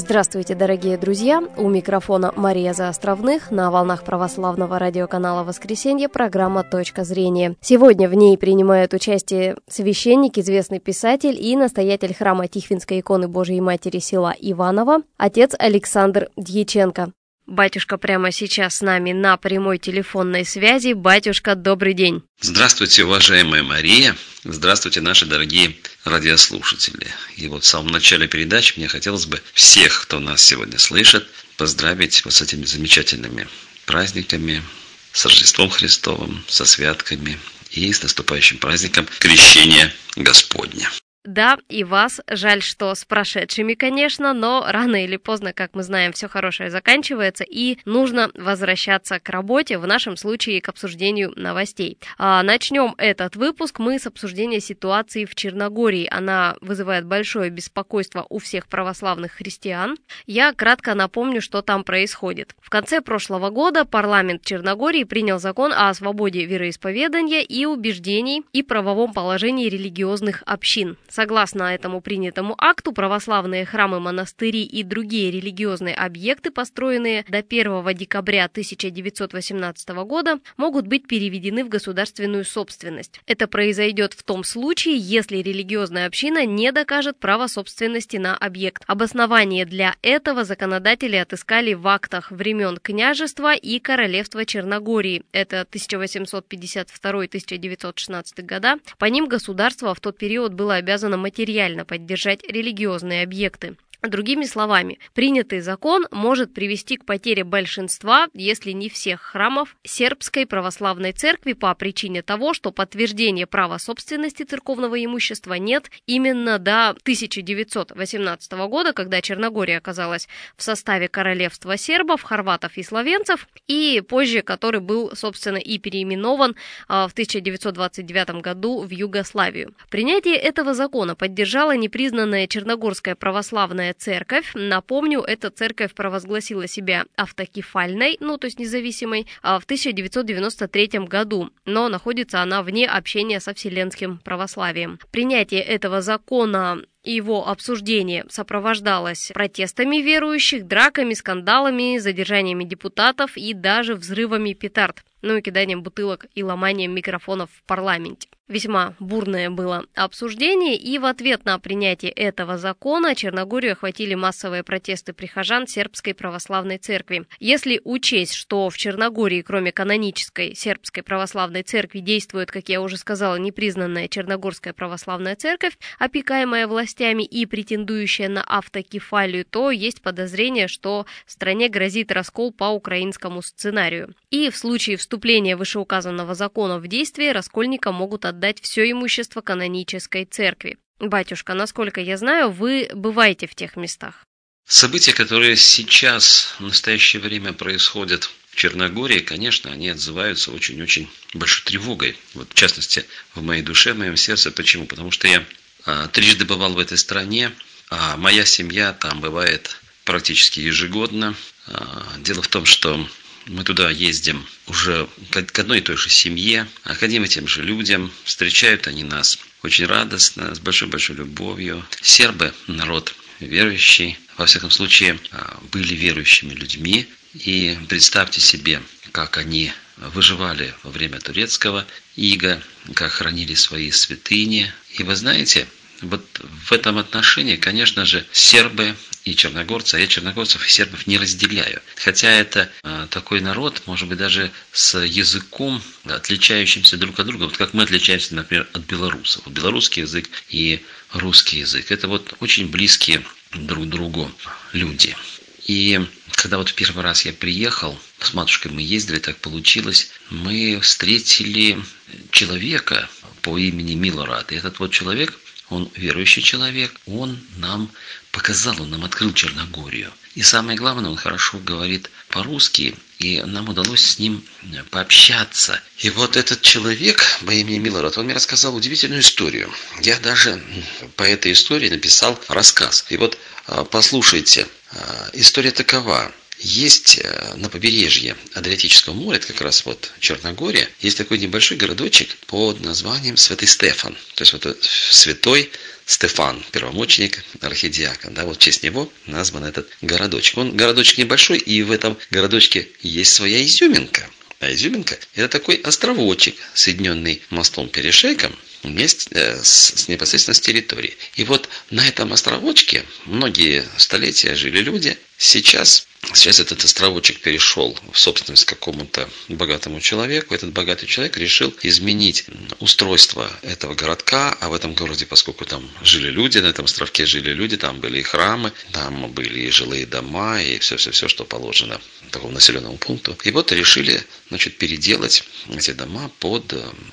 Здравствуйте, дорогие друзья! У микрофона Мария Заостровных на волнах православного радиоканала «Воскресенье» программа «Точка зрения». Сегодня в ней принимают участие священник, известный писатель и настоятель храма Тихвинской иконы Божией Матери села Иваново, отец Александр Дьяченко. Батюшка прямо сейчас с нами на прямой телефонной связи. Батюшка, добрый день. Здравствуйте, уважаемая Мария. Здравствуйте, наши дорогие радиослушатели. И вот в самом начале передачи мне хотелось бы всех, кто нас сегодня слышит, поздравить вот с этими замечательными праздниками, с Рождеством Христовым, со святками и с наступающим праздником Крещения Господня. Да, и вас. Жаль, что с прошедшими, конечно, но рано или поздно, как мы знаем, все хорошее заканчивается, и нужно возвращаться к работе, в нашем случае к обсуждению новостей. Начнем этот выпуск мы с обсуждения ситуации в Черногории. Она вызывает большое беспокойство у всех православных христиан. Я кратко напомню, что там происходит. В конце прошлого года парламент Черногории принял закон о свободе вероисповедания и убеждений и правовом положении религиозных общин. Согласно этому принятому акту, православные храмы, монастыри и другие религиозные объекты, построенные до 1 декабря 1918 года, могут быть переведены в государственную собственность. Это произойдет в том случае, если религиозная община не докажет право собственности на объект. Обоснование для этого законодатели отыскали в актах времен княжества и королевства Черногории. Это 1852-1916 года. По ним государство в тот период было обязано материально поддержать религиозные объекты. Другими словами, принятый закон может привести к потере большинства, если не всех храмов сербской православной церкви по причине того, что подтверждения права собственности церковного имущества нет именно до 1918 года, когда Черногория оказалась в составе королевства сербов, хорватов и словенцев, и позже который был, собственно, и переименован в 1929 году в Югославию. Принятие этого закона поддержала непризнанная Черногорская православная церковь. Напомню, эта церковь провозгласила себя автокефальной, то есть независимой, в 1993 году, но находится она вне общения со вселенским православием. Принятие этого закона и его обсуждение сопровождалось протестами верующих, драками, скандалами, задержаниями депутатов и даже взрывами петард, и киданием бутылок и ломанием микрофонов в парламенте. Весьма бурное было обсуждение, и в ответ на принятие этого закона Черногорию охватили массовые протесты прихожан сербской православной церкви. Если учесть, что в Черногории, кроме канонической сербской православной церкви, действует, как я уже сказала, непризнанная Черногорская православная церковь, опекаемая властями и претендующая на автокефалию, то есть подозрение, что стране грозит раскол по украинскому сценарию. И в случае вступления вышеуказанного закона в действие раскольникам могут отдать все имущество канонической церкви. Батюшка, насколько я знаю, вы бываете в тех местах. События, которые сейчас, в настоящее время происходят в Черногории, конечно, они отзываются очень-очень большой тревогой. В частности, в моей душе, в моем сердце. Почему? Потому что я трижды бывал в этой стране, а моя семья там бывает практически ежегодно. Дело в том, что мы туда ездим уже к одной и той же семье, к одним и тем же людям. Встречают они нас очень радостно, с большой-большой любовью. Сербы – народ верующий, во всяком случае, были верующими людьми. И представьте себе, как они выживали во время турецкого ига, как хранили свои святыни. И вы знаете, вот в этом отношении, конечно же, сербы и черногорцы, а я черногорцев и сербов не разделяю. Хотя это такой народ, может быть, даже с языком, отличающимся друг от друга. Вот как мы отличаемся, например, от белорусов. Вот белорусский язык и русский язык. Это вот очень близкие друг другу люди. И когда вот в первый раз я приехал, с матушкой мы ездили, так получилось, мы встретили человека по имени Милорад. И этот вот человек, он верующий человек, он нам показал, он нам открыл Черногорию. И самое главное, он хорошо говорит по-русски, и нам удалось с ним пообщаться. И вот этот человек по имени Милорад, он мне рассказал удивительную историю. Я даже по этой истории написал рассказ. И вот послушайте, история такова. есть на побережье Адриатического моря, это как раз вот Черногория, есть такой небольшой городочек под названием Святый Стефан. То есть вот святой Стефан, первомученик, архидиакон. Да, вот в честь него назван этот городочек. Он городочек небольшой, и в этом городочке есть своя изюминка. А изюминка – это такой островочек, соединенный мостом-перешейком, непосредственно с территорией. И вот на этом островочке многие столетия жили люди. Сейчас этот островочек перешел в собственность какому-то богатому человеку. Этот богатый человек решил изменить устройство этого городка. А в этом городе, поскольку там жили люди, на этом островке жили люди, там были и храмы, там были и жилые дома, и все, что положено такому населенному пункту. И вот решили, переделать эти дома под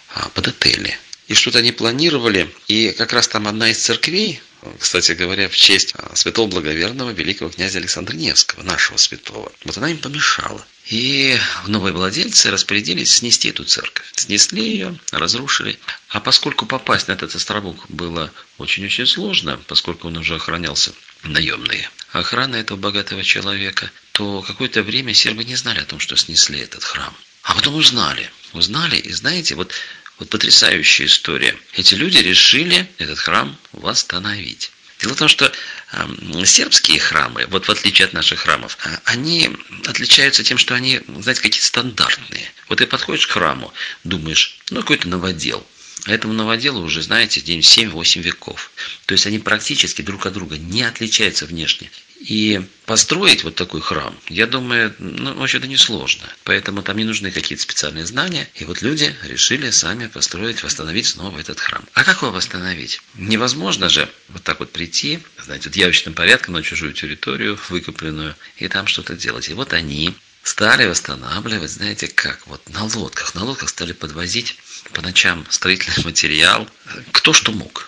отели. И что-то они планировали, и как раз там одна из церквей, кстати говоря, в честь святого благоверного великого князя Александра Невского, нашего святого, вот она им помешала. И новые владельцы распорядились снести эту церковь. Снесли ее, разрушили. А поскольку попасть на этот островок было очень-очень сложно, поскольку он уже охранялся наемной охраной этого богатого человека, то какое-то время сербы не знали о том, что снесли этот храм. А потом узнали, и знаете, вот потрясающая история. Эти люди решили этот храм восстановить. Дело в том, что сербские храмы, вот в отличие от наших храмов, они отличаются тем, что они, знаете, какие-то стандартные. Вот ты подходишь к храму, думаешь, какой-то новодел. А этому новоделу уже, знаете, 7-8 веков. То есть они практически друг от друга не отличаются внешне. И построить вот такой храм, я думаю, вообще-то несложно. Поэтому там не нужны какие-то специальные знания. И вот люди решили сами построить, восстановить снова этот храм. А как его восстановить? Невозможно же вот так вот прийти, знаете, явочным порядком на чужую территорию, выкупленную, и там что-то делать. И вот они стали восстанавливать, знаете как, вот на лодках. На лодках стали подвозить по ночам строительный материал. Кто что мог,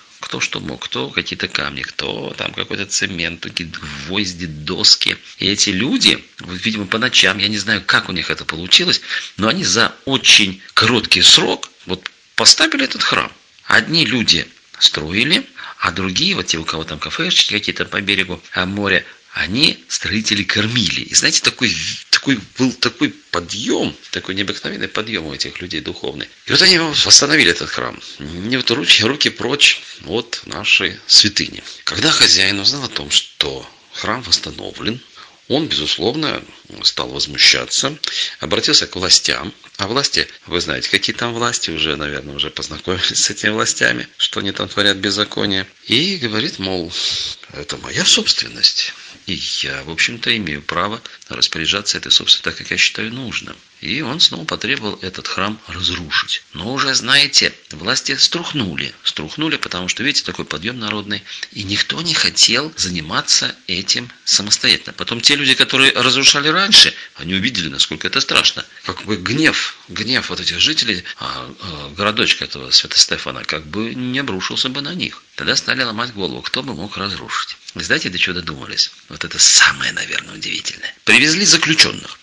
кто какие-то камни, кто там какой-то цемент, какие-то гвозди, доски. И эти люди, видимо, по ночам, я не знаю, как у них это получилось, но они за очень короткий срок поставили этот храм. Одни люди строили, а другие, вот те, у кого там кафешечки какие-то по берегу моря, они строители кормили. И знаете, был такой подъем, такой необыкновенный подъем у этих людей духовный. И вот они восстановили этот храм. И вот руки прочь от нашей святыни. Когда хозяин узнал о том, что храм восстановлен, он, безусловно, стал возмущаться, обратился к властям. А власти, вы знаете, какие там власти, наверное, уже познакомились с этими властями, что они там творят беззаконие. И говорит, мол, это моя собственность. И я, в общем-то, имею право распоряжаться этой собственностью так, как я считаю нужным. И он снова потребовал этот храм разрушить. Но уже, знаете, власти струхнули, потому что, видите, такой подъем народный. И никто не хотел заниматься этим самостоятельно. Потом те люди, которые разрушали раньше, они увидели, насколько это страшно. Как бы гнев вот этих жителей городочка этого Свято-Стефана как бы не обрушился бы на них. Тогда стали ломать голову, кто бы мог разрушить. Вы знаете, до чего додумались? Вот это самое, наверное, удивительное. Привезли заключенных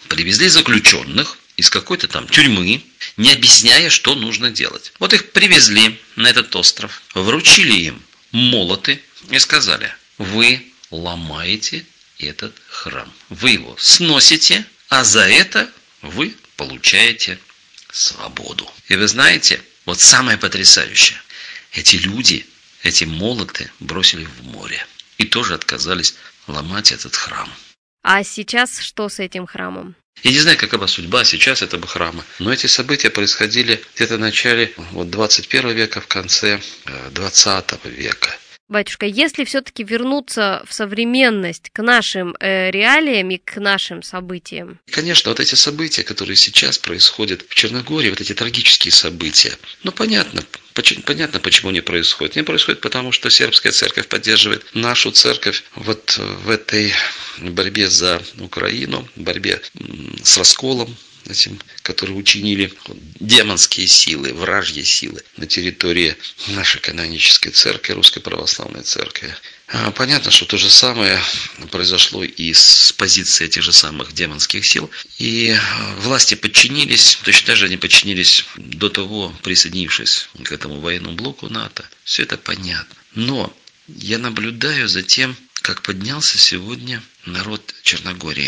из какой-то там тюрьмы, не объясняя, что нужно делать. Вот их привезли на этот остров, вручили им молоты и сказали, вы ломаете этот храм. Вы его сносите, а за это вы получаете свободу. И вы знаете, вот самое потрясающее. Эти люди, эти молоты бросили в море. И тоже отказались ломать этот храм. А сейчас что с этим храмом? Я не знаю, какова судьба сейчас этого храма, но эти события происходили где-то в начале 21 века, в конце 20 века. Батюшка, если все-таки вернуться в современность, к нашим реалиям и к нашим событиям? Конечно, вот эти события, которые сейчас происходят в Черногории, вот эти трагические события, понятно, почему они происходят. Они происходят потому, что сербская церковь поддерживает нашу церковь вот в этой борьбе за Украину, борьбе с расколом этим, которые учинили демонские силы, вражьи силы на территории нашей канонической церкви, Русской Православной Церкви. Понятно, что то же самое произошло и с позиции этих же самых демонских сил. И власти подчинились, точно так же они подчинились до того, присоединившись к этому военному блоку НАТО. Все это понятно. Но я наблюдаю за тем, как поднялся сегодня народ Черногории.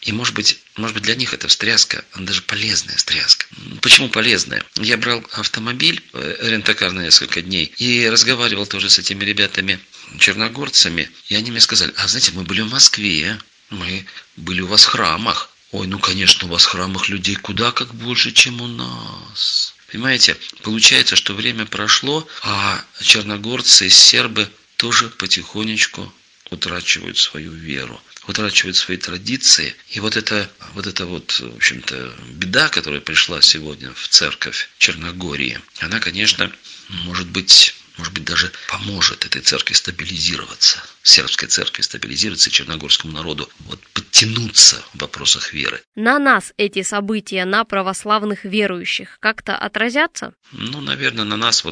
И может быть для них это встряска, она даже полезная встряска. Почему полезная? Я брал автомобиль, рент-а-кар на несколько дней, и разговаривал тоже с этими ребятами, черногорцами, и они мне сказали: а знаете, мы были в Москве, мы были у вас в храмах. Ой, ну конечно, у вас в храмах людей куда как больше, чем у нас. Понимаете, получается, что время прошло, а черногорцы и сербы тоже потихонечку утрачивают свою веру, утрачивают свои традиции. И вот эта в общем-то, беда, которая пришла сегодня в церковь Черногории, она, конечно, может быть, даже поможет этой церкви стабилизироваться, сербской церкви стабилизироваться, и черногорскому народу подтянуться в вопросах веры. На нас эти события, на православных верующих, как-то отразятся? Наверное, на нас,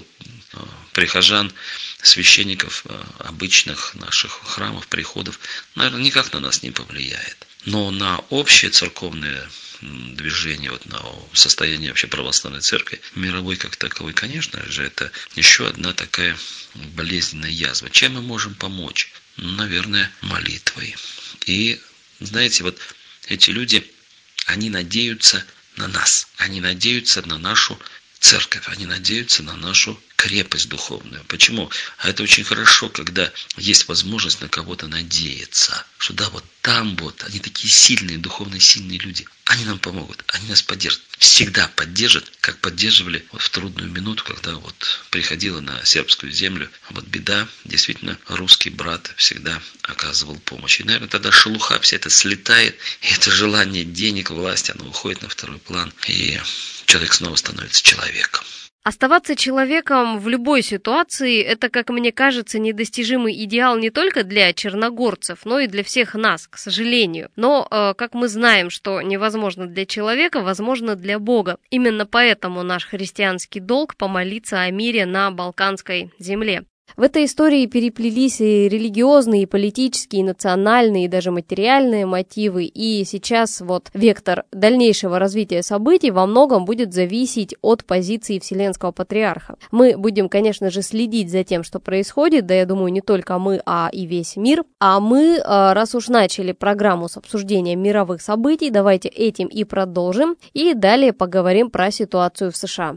прихожан, священников, обычных наших храмов, приходов, наверное, никак на нас не повлияет. Но на общее церковное движение, на состояние вообще православной церкви, мировой как таковой, конечно же, это еще одна такая болезненная язва. Чем мы можем помочь? Наверное, молитвой. И, знаете, эти люди, они надеются на нас, они надеются на нашу церковь, они надеются на нашу крепость духовную. Почему? А это очень хорошо, когда есть возможность на кого-то надеяться. Что там они такие сильные, духовно сильные люди. Они нам помогут, они нас поддержат. Всегда поддержат, как поддерживали в трудную минуту, когда приходила на сербскую землю беда. Действительно, русский брат всегда оказывал помощь. И, наверное, тогда шелуха вся эта слетает, и это желание денег, власти, оно уходит на второй план, и человек снова становится человеком. Оставаться человеком в любой ситуации – это, как мне кажется, недостижимый идеал не только для черногорцев, но и для всех нас, к сожалению. Но, как мы знаем, что невозможно для человека, возможно для Бога. Именно поэтому наш христианский долг – помолиться о мире на Балканской земле. В этой истории переплелись и религиозные, и политические, и национальные, и даже материальные мотивы. И сейчас вектор дальнейшего развития событий во многом будет зависеть от позиции Вселенского Патриарха. Мы будем, конечно же, следить за тем, что происходит, да я думаю, не только мы, а и весь мир. А мы, раз уж начали программу с обсуждения мировых событий, давайте этим и продолжим. И далее поговорим про ситуацию в США.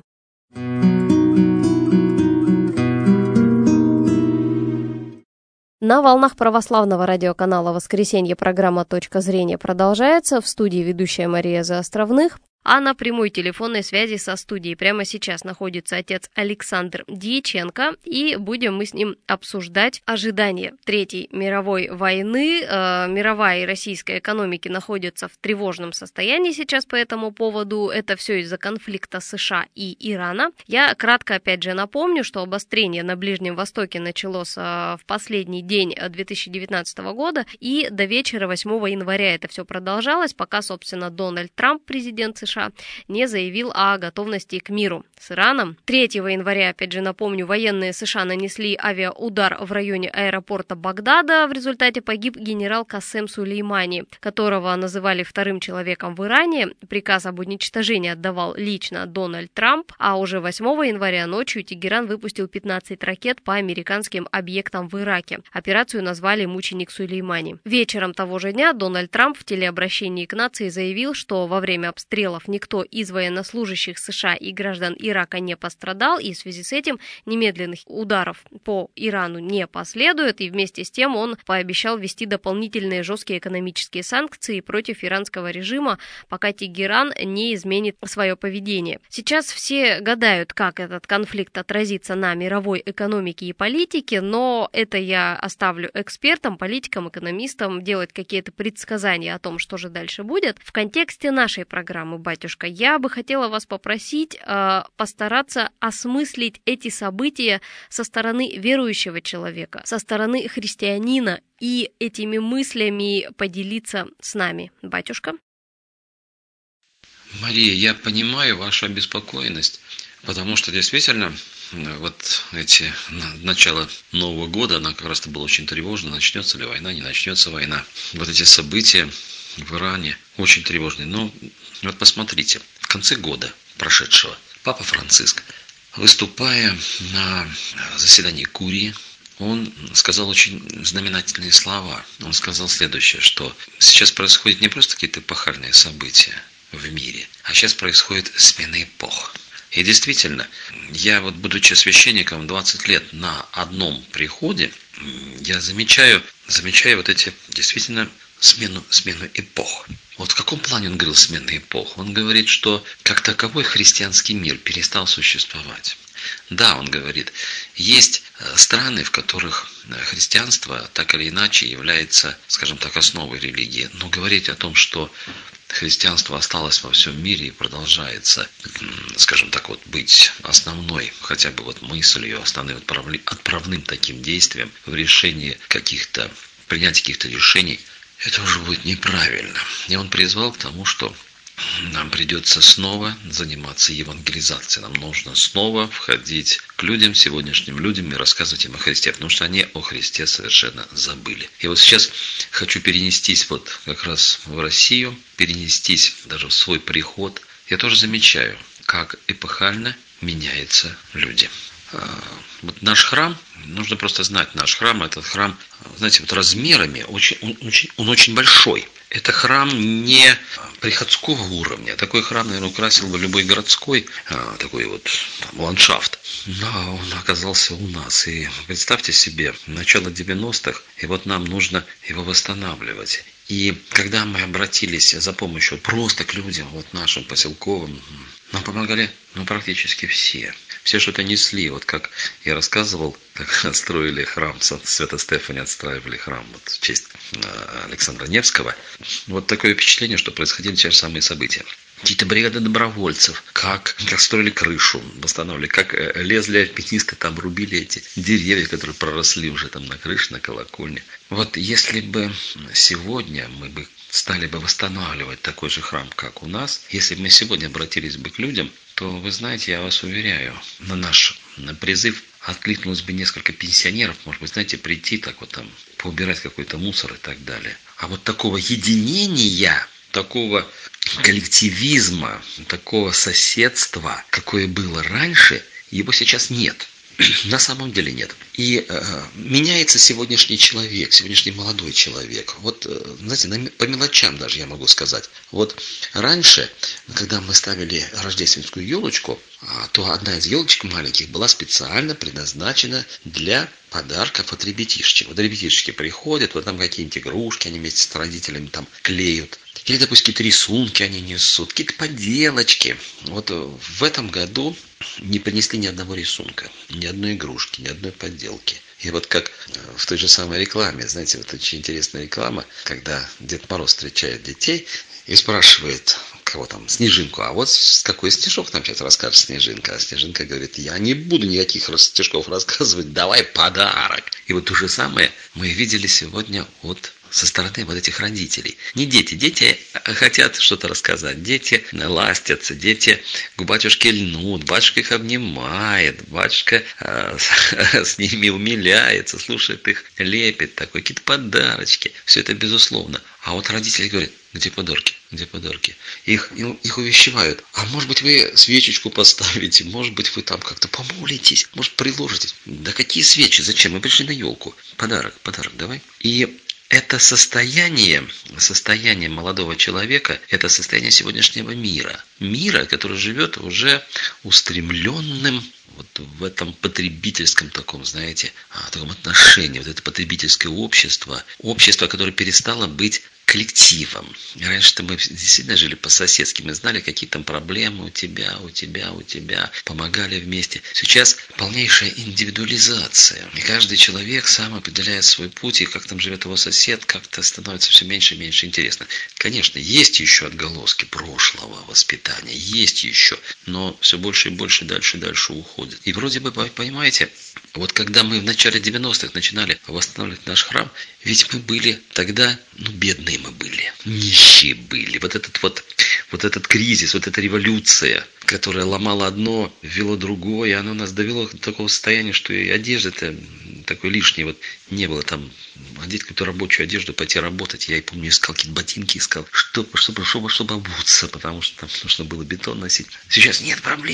На волнах православного радиоканала «Воскресенье» программа «Точка зрения» продолжается. В студии ведущая Мария Заостровных. А на прямой телефонной связи со студией прямо сейчас находится отец Александр Дьяченко, и будем мы с ним обсуждать ожидания Третьей мировой войны. Мировая и российская экономики находятся в тревожном состоянии сейчас по этому поводу. Это все из-за конфликта США и Ирана. Я кратко опять же напомню, что обострение на Ближнем Востоке началось в последний день 2019 года, и до вечера 8 января это все продолжалось, пока, собственно, Дональд Трамп, президент США, не заявил о готовности к миру с Ираном. 3 января, опять же напомню, военные США нанесли авиаудар в районе аэропорта Багдада. В результате погиб генерал Касем Сулеймани, которого называли вторым человеком в Иране. Приказ об уничтожении отдавал лично Дональд Трамп. А уже 8 января ночью Тегеран выпустил 15 ракет по американским объектам в Ираке. Операцию назвали «Мученик Сулеймани». Вечером того же дня Дональд Трамп в телеобращении к нации заявил, что во время обстрелов никто из военнослужащих США и граждан Ирака не пострадал, и в связи с этим немедленных ударов по Ирану не последует, и вместе с тем он пообещал ввести дополнительные жесткие экономические санкции против иранского режима, пока Тегеран не изменит свое поведение. Сейчас все гадают, как этот конфликт отразится на мировой экономике и политике, но это я оставлю экспертам, политикам, экономистам делать какие-то предсказания о том, что же дальше будет. В контексте нашей программы «Батюшка», я бы хотела вас попросить постараться осмыслить эти события со стороны верующего человека, со стороны христианина, и этими мыслями поделиться с нами. Батюшка? Мария, я понимаю вашу обеспокоенность, потому что действительно начало Нового года, она как раз было очень тревожно, начнется ли война, не начнется война. Эти события в Иране очень тревожные. Но посмотрите, в конце года прошедшего Папа Франциск, выступая на заседании Курии, он сказал очень знаменательные слова. Он сказал следующее, что сейчас происходят не просто какие-то эпохальные события в мире, а сейчас происходит смена эпох. И действительно, я вот, будучи священником 20 лет на одном приходе, я замечаю вот эти действительно смену эпох. Вот в каком плане он говорил смена эпох? Он говорит, что как таковой христианский мир перестал существовать. Да, он говорит, есть страны, в которых христианство так или иначе является, скажем так, основой религии. Но говорить о том, что христианство осталось во всем мире и продолжается, скажем так, вот быть основной, хотя бы вот мыслью, основным отправным таким действием в решении принятии каких-то решений, это уже будет неправильно. И он призвал к тому, что нам придется снова заниматься евангелизацией. Нам нужно снова входить к людям, сегодняшним людям, и рассказывать им о Христе, потому что они о Христе совершенно забыли. И вот сейчас хочу перенестись вот как раз в Россию, перенестись даже в свой приход. Я тоже замечаю, как эпохально меняются люди. Вот наш храм, нужно просто знать, наш храм, этот храм, знаете, вот размерами он очень большой. Это храм не приходского уровня. Такой храм, наверное, украсил бы любой городской такой вот ландшафт. Но он оказался у нас. И представьте себе, начало 90-х, и вот нам нужно его восстанавливать. И когда мы обратились за помощью просто к людям, вот нашим поселковым, нам помогали практически все. Все что-то несли. Вот как я рассказывал, как строили храм, Свято-Стефани отстраивали храм вот, в честь Александра Невского. Вот такое впечатление, что происходили те же самые события. Какие-то бригады добровольцев, как строили крышу, восстанавливали, как лезли альпинисты, там рубили эти деревья, которые проросли уже там на крыше, на колокольне. Вот если бы сегодня мы бы стали бы восстанавливать такой же храм, как у нас, если бы мы сегодня обратились бы к людям, то, вы знаете, я вас уверяю, на наш призыв откликнулось бы несколько пенсионеров, может быть, знаете, прийти так вот там, поубирать какой-то мусор и так далее. А вот такого единения, такого коллективизма, такого соседства, какое было раньше, его сейчас нет. На самом деле нет. И меняется сегодняшний человек, сегодняшний молодой человек. Вот, знаете, по мелочам даже я могу сказать. Вот раньше, когда мы ставили рождественскую елочку, то одна из елочек маленьких была специально предназначена для подарков от ребятишки. Вот ребятишки приходят, вот там какие-нибудь игрушки, они вместе с родителями там клеют. Или, допустим, какие-то рисунки они несут, какие-то поделочки. Вот в этом году не принесли ни одного рисунка, ни одной игрушки, ни одной подделки. И вот как в той же самой рекламе, знаете, вот очень интересная реклама, когда Дед Мороз встречает детей и спрашивает, кого там, Снежинку, а вот какой стишок нам сейчас расскажет Снежинка. А Снежинка говорит, я не буду никаких стишков рассказывать, давай подарок. И вот то же самое мы видели сегодня от со стороны вот этих родителей. Не дети. Дети хотят что-то рассказать. Дети ластятся, дети к батюшке льнут, батюшка их обнимает, батюшка с ними умиляется, слушает их, лепит такой, какие-то подарочки. Все это безусловно. А вот родители говорят, где подарки? Где подарки? Их увещевают. А может быть, вы свечечку поставите, может быть, вы там как-то помолитесь, может, приложитесь. Да какие свечи? Зачем? Мы пришли на елку. Подарок, давай. И это состояние молодого человека, это состояние сегодняшнего мира. Мира, который живет уже устремленным вот в этом потребительском таком, знаете, таком отношении. Вот это потребительское общество, которое перестало быть коллективом. Раньше-то мы действительно жили по-соседски, мы знали, какие там проблемы у тебя, помогали вместе. Сейчас полнейшая индивидуализация. И каждый человек сам определяет свой путь, и как там живет его сосед, как-то становится все меньше и меньше интересно. Конечно, есть еще отголоски прошлого воспитания, есть еще, но все больше и больше дальше уходит. И вроде бы, понимаете, вот когда мы в начале 90-х начинали восстанавливать наш храм, ведь мы были тогда, бедные мы были, нищие были. Вот этот кризис, вот эта революция, которая ломала одно, ввела другое, оно нас довело до такого состояния, что и одежды-то такой лишней вот не было там. Одеть какую-то рабочую одежду, пойти работать. Я и помню, искал какие-то ботинки, чтобы обуться, потому что там нужно было бетон носить. Сейчас нет проблем.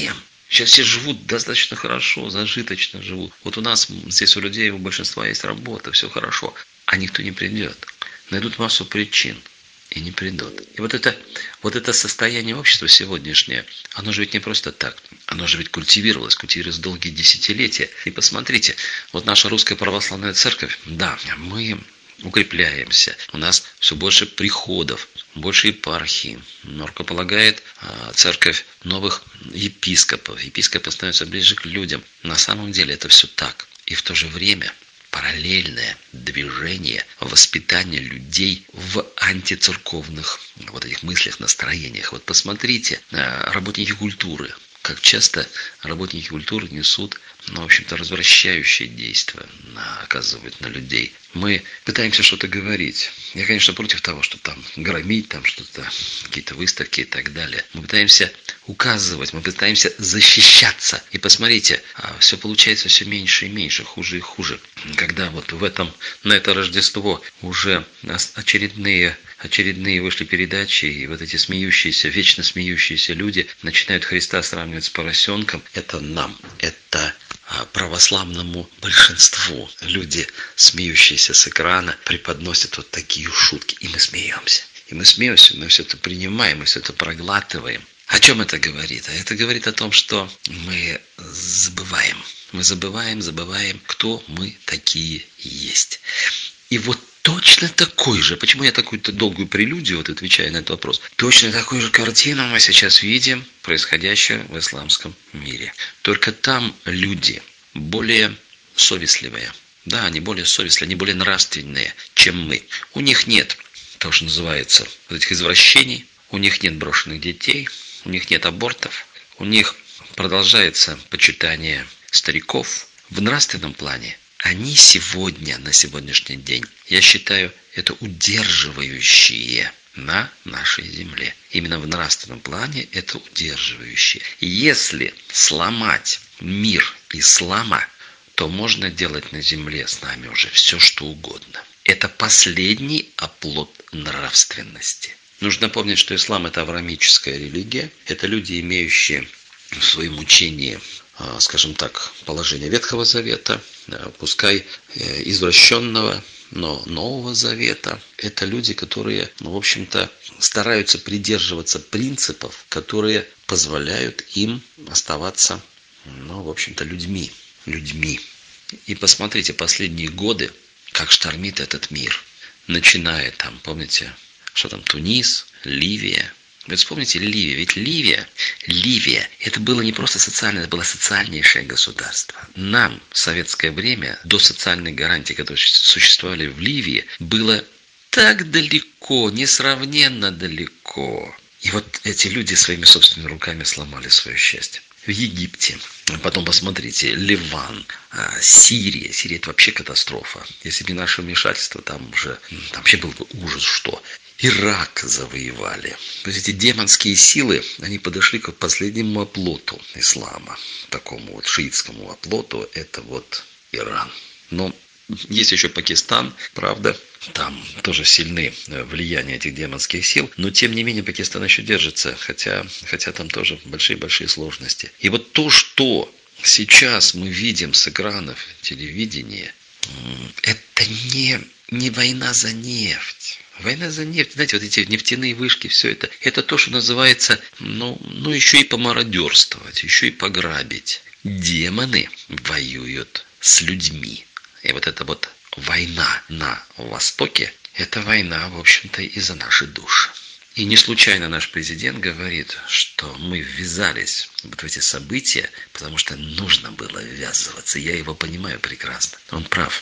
Сейчас все живут достаточно хорошо, зажиточно живут. Вот у нас здесь у людей, у большинства есть работа, все хорошо. А никто не придет. Найдут массу причин и не придут. И вот это состояние общества сегодняшнее, оно же ведь не просто так. Оно же ведь культивировалось долгие десятилетия. И посмотрите, вот наша русская православная церковь, да, мы укрепляемся. У нас все больше приходов, больше епархий. Рукополагает церковь новых епископов. Епископы становятся ближе к людям. На самом деле это все так. И в то же время параллельное движение воспитания людей в антицерковных вот этих мыслях, настроениях. Вот посмотрите, работники культуры. Как часто работники культуры несут, в общем-то, развращающие действия, оказывают на людей. Мы пытаемся что-то говорить. Я, конечно, против того, чтобы там громить, там что-то, какие-то выставки и так далее. Мы пытаемся указывать, мы пытаемся защищаться. И посмотрите, все получается все меньше и меньше, хуже и хуже. Когда вот на это Рождество уже очередные вышли передачи, и вот эти вечно смеющиеся люди начинают Христа сравнивать с поросенком. Это нам, это православному большинству. Люди, смеющиеся с экрана, преподносят вот такие шутки. И мы смеемся. Мы все это принимаем, мы все это проглатываем. О чем это говорит? Это говорит о том, что мы забываем. Мы забываем, кто мы такие есть. И вот точно такой же, почему я такую-то долгую прелюдию, отвечая на этот вопрос, точно такую же картину мы сейчас видим, происходящую в исламском мире. Только там люди более совестливые. Да, они более совестливые, они более нравственные, чем мы. У них нет того, что называется, вот этих извращений, у них нет брошенных детей, у них нет абортов, у них продолжается почитание стариков. В нравственном плане они на сегодняшний день, я считаю, это удерживающие на нашей земле. Именно в нравственном плане это удерживающие. И если сломать мир ислама, то можно делать на земле с нами уже все, что угодно. Это последний оплот нравственности. Нужно помнить, что ислам – это авраамическая религия. Это люди, имеющие в своем учении, скажем так, положение Ветхого Завета, пускай извращенного, но Нового Завета. Это люди, которые, в общем-то, стараются придерживаться принципов, которые позволяют им оставаться, в общем-то, людьми. И посмотрите, последние годы, как штормит этот мир. Начиная там, помните, что там, Тунис, Ливия. Вы вспомните Ливию, ведь Ливия, это было не просто социальное, это было социальнейшее государство. Нам в советское время, до социальных гарантий, которые существовали в Ливии, было так далеко, несравненно далеко. И вот эти люди своими собственными руками сломали свое счастье. В Египте, потом посмотрите, Ливан, Сирия. Сирия – это вообще катастрофа. Если бы не наше вмешательство, там вообще был бы ужас, что Ирак завоевали. То есть эти демонские силы, они подошли к последнему оплоту ислама, такому вот шиитскому оплоту, это вот Иран. Но есть еще Пакистан, правда, там тоже сильны влияния этих демонских сил, но тем не менее Пакистан еще держится, хотя там тоже большие сложности. И вот то, что сейчас мы видим с экранов телевидения, это не война за нефть. Война за нефть, знаете, вот эти нефтяные вышки, все это то, что называется, еще и помародерствовать, еще и пограбить. Демоны воюют с людьми. И вот эта вот война на Востоке, это война, в общем-то, и за наши души. И не случайно наш президент говорит, что мы ввязались вот в эти события, потому что нужно было ввязываться. Я его понимаю прекрасно. Он прав.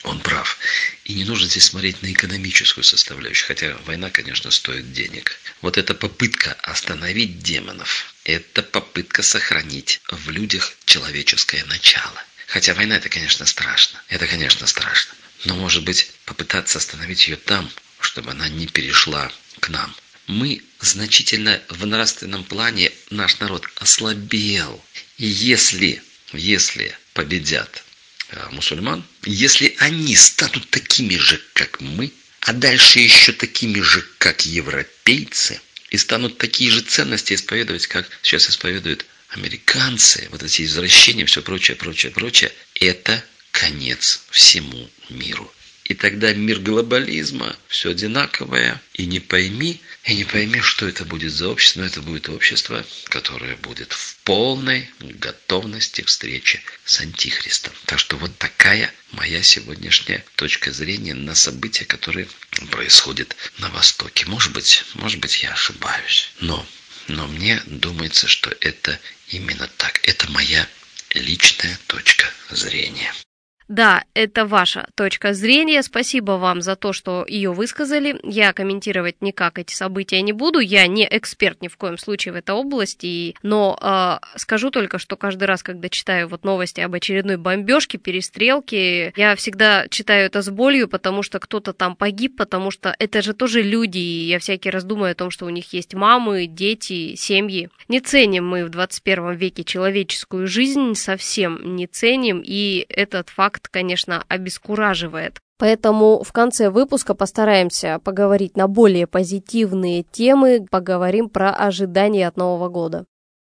И не нужно здесь смотреть на экономическую составляющую, хотя война, конечно, стоит денег. Вот эта попытка остановить демонов, это попытка сохранить в людях человеческое начало. Хотя война – это, конечно, страшно. Но, может быть, попытаться остановить ее там, чтобы она не перешла к нам. Мы значительно в нравственном плане, наш народ ослабел. И если победят мусульман, если они станут такими же, как мы, а дальше еще такими же, как европейцы, и станут такие же ценности исповедовать, как сейчас исповедуют американцы, вот эти извращения, все прочее, это конец всему миру. И тогда мир глобализма, все одинаковое, и не пойми, что это будет за общество, но это будет общество, которое будет в полной готовности встречи с Антихристом. Так что вот такая моя сегодняшняя точка зрения на события, которые происходят на Востоке. Может быть, я ошибаюсь, но мне думается, что это именно так. Это моя личная точка зрения. Да, это ваша точка зрения. Спасибо вам за то, что ее высказали. Я комментировать никак эти события не буду. Я не эксперт ни в коем случае в этой области. Но скажу только, что каждый раз, когда читаю вот новости об очередной бомбежке, перестрелке, я всегда читаю это с болью, потому что кто-то там погиб, потому что это же тоже люди. И я всякий раз думаю о том, что у них есть мамы, дети, семьи. Не ценим мы в 21 веке человеческую жизнь, совсем не ценим. И этот факт, конечно, обескураживает. Поэтому в конце выпуска постараемся поговорить на более позитивные темы, поговорим про ожидания от Нового года.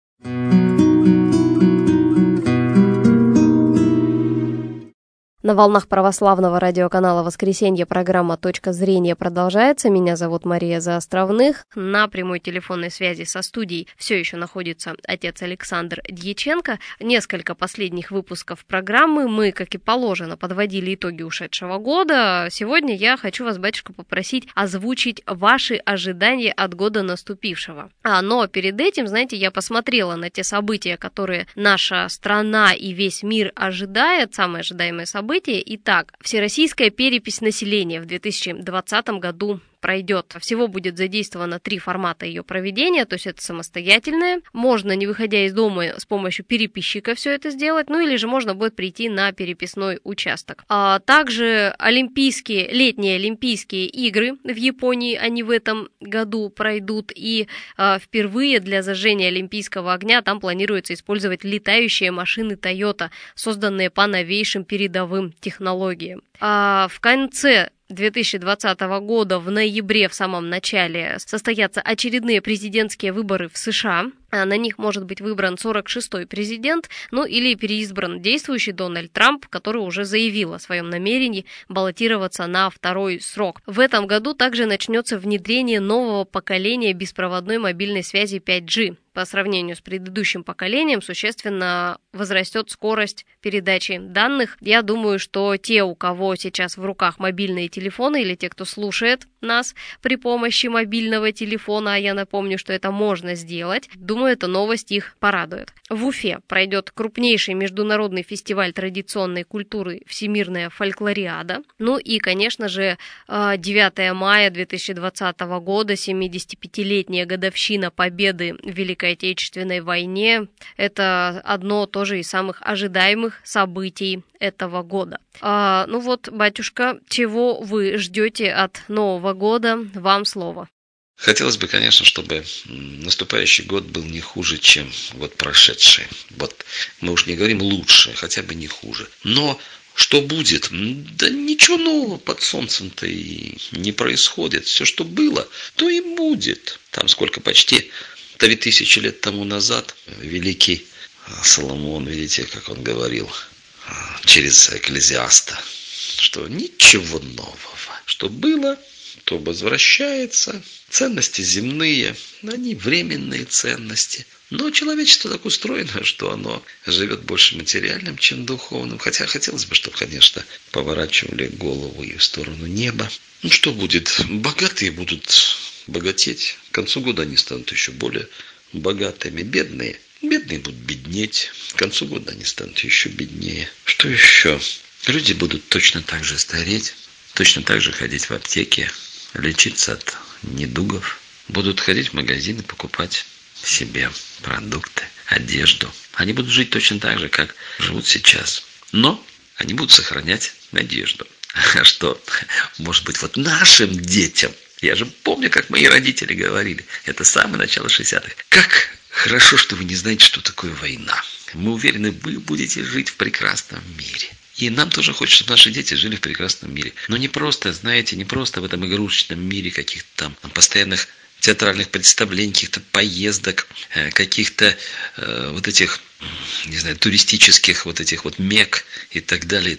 На волнах православного радиоканала «Воскресенье» программа «Точка зрения» продолжается. Меня зовут Мария Заостровных. На прямой телефонной связи со студией все еще находится отец Александр Дьяченко. Несколько последних выпусков программы мы, как и положено, подводили итоги ушедшего года. Сегодня я хочу вас, батюшка, попросить озвучить ваши ожидания от года наступившего. Но перед этим, знаете, я посмотрела на те события, которые наша страна и весь мир ожидает, самые ожидаемые события. Итак, всероссийская перепись населения в 2020 году пройдет. Всего будет задействовано 3 формата ее проведения, то есть это самостоятельное. Можно, не выходя из дома, с помощью переписчика все это сделать, или же можно будет прийти на переписной участок. Также летние Олимпийские игры в Японии, они в этом году пройдут, и впервые для зажжения олимпийского огня там планируется использовать летающие машины Toyota, созданные по новейшим передовым технологиям. В конце 2020 года в ноябре, в самом начале, состоятся очередные президентские выборы в США. На них может быть выбран 46-й президент, или переизбран действующий Дональд Трамп, который уже заявил о своем намерении баллотироваться на 2-й срок. В этом году также начнется внедрение нового поколения беспроводной мобильной связи 5G. По сравнению с предыдущим поколением существенно возрастет скорость передачи данных. Я думаю, что те, у кого сейчас в руках мобильные телефоны, или те, кто слушает нас при помощи мобильного телефона, а я напомню, что это можно сделать, думаю, эта новость их порадует. В Уфе пройдет крупнейший международный фестиваль традиционной культуры «Всемирная фольклориада». И, конечно же, 9 мая 2020 года, 75-летняя годовщина победы в Великой Отечественной войне. Это одно тоже из самых ожидаемых событий этого года. Батюшка, чего вы ждете от Нового года? Вам слово. Хотелось бы, конечно, чтобы наступающий год был не хуже, чем прошедший. Мы уж не говорим лучше, хотя бы не хуже. Но что будет? Да ничего нового под солнцем-то и не происходит. Все, что было, то и будет. Там сколько, почти 3000 лет тому назад великий Соломон, видите, как он говорил через Экклезиаста, что ничего нового. Что было, то возвращается. Ценности земные, они временные ценности. Но человечество так устроено, что оно живет больше материальным, чем духовным. Хотя хотелось бы, чтобы, конечно, поворачивали голову и в сторону неба. Что будет? Богатые будут богатеть. К концу года они станут еще более богатыми. Бедные будут беднеть. К концу года они станут еще беднее. Что еще? Люди будут точно так же стареть, точно так же ходить в аптеки, лечиться от недугов. Будут ходить в магазины, покупать себе продукты, одежду. Они будут жить точно так же, как живут сейчас. Но они будут сохранять надежду. А что? Может быть, нашим детям. Я же помню, как мои родители говорили. Это самое начало 60-х. Как хорошо, что вы не знаете, что такое война. Мы уверены, вы будете жить в прекрасном мире. И нам тоже хочется, чтобы наши дети жили в прекрасном мире. Но не просто в этом игрушечном мире каких-то там постоянных театральных представлений, каких-то поездок, каких-то вот этих, не знаю, туристических вот этих вот мек и так далее,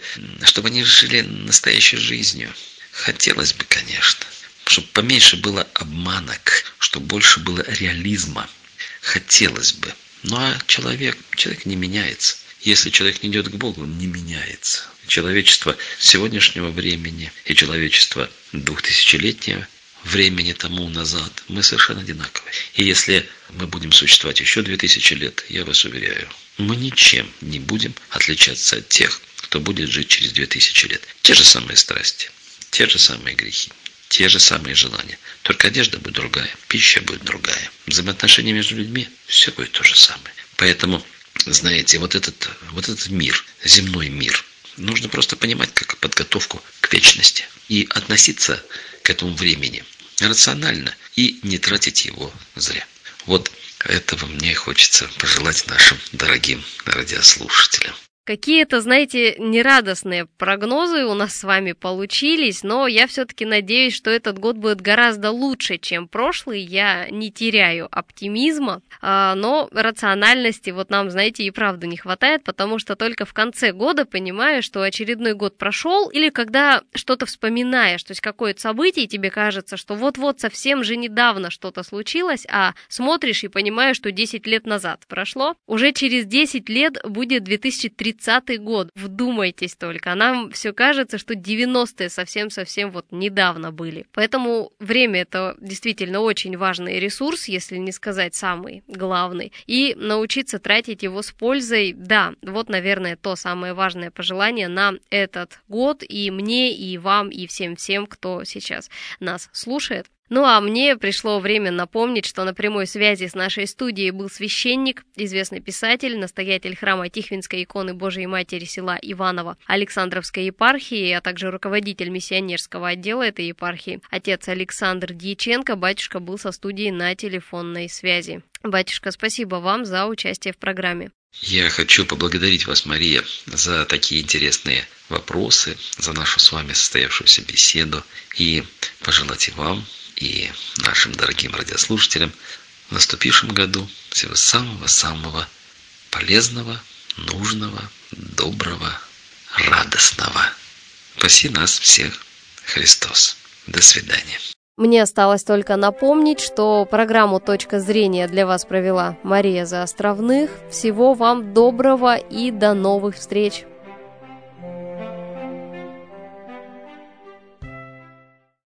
чтобы они жили настоящей жизнью. Хотелось бы, конечно, чтобы поменьше было обманок, чтобы больше было реализма. Хотелось бы. Ну а человек не меняется. Если человек не идет к Богу, он не меняется. Человечество сегодняшнего времени и человечество 2000-летнего времени тому назад, мы совершенно одинаковые. И если мы будем существовать еще 2000 лет, я вас уверяю, мы ничем не будем отличаться от тех, кто будет жить через 2000 лет. Те же самые страсти, те же самые грехи, те же самые желания. Только одежда будет другая, пища будет другая. Взаимоотношения между людьми, все будет то же самое. Поэтому, знаете, вот этот мир, земной мир, нужно просто понимать как подготовку к вечности. И относиться к этому времени рационально и не тратить его зря. Вот этого мне хочется пожелать нашим дорогим радиослушателям. Какие-то, знаете, нерадостные прогнозы у нас с вами получились, но я все-таки надеюсь, что этот год будет гораздо лучше, чем прошлый. Я не теряю оптимизма, но рациональности вот нам, знаете, и правда не хватает, потому что только в конце года понимаю, что очередной год прошел, или когда что-то вспоминаешь, то есть какое-то событие, и тебе кажется, что вот-вот совсем же недавно что-то случилось, а смотришь и понимаешь, что 10 лет назад прошло. Уже через 10 лет будет 2030 год. Вдумайтесь только. Нам все кажется, что 90-е совсем-совсем вот недавно были. Поэтому время — это действительно очень важный ресурс, если не сказать самый главный. И научиться тратить его с пользой, да, вот, наверное, то самое важное пожелание на этот год и мне, и вам, и всем-всем, кто сейчас нас слушает. Ну а мне пришло время напомнить, что на прямой связи с нашей студией был священник, известный писатель, настоятель храма Тихвинской иконы Божией Матери села Иваново Александровской епархии, а также руководитель миссионерского отдела этой епархии, отец Александр Дьяченко. Батюшка был со студией на телефонной связи. Батюшка, спасибо вам за участие в программе. Я хочу поблагодарить вас, Мария, за такие интересные вопросы, за нашу с вами состоявшуюся беседу и пожелать и вам, и нашим дорогим радиослушателям в наступившем году всего самого-самого полезного, нужного, доброго, радостного. Спаси нас всех, Христос. До свидания. Мне осталось только напомнить, что программу «Точка зрения» для вас провела Мария Заостровных. Всего вам доброго и до новых встреч!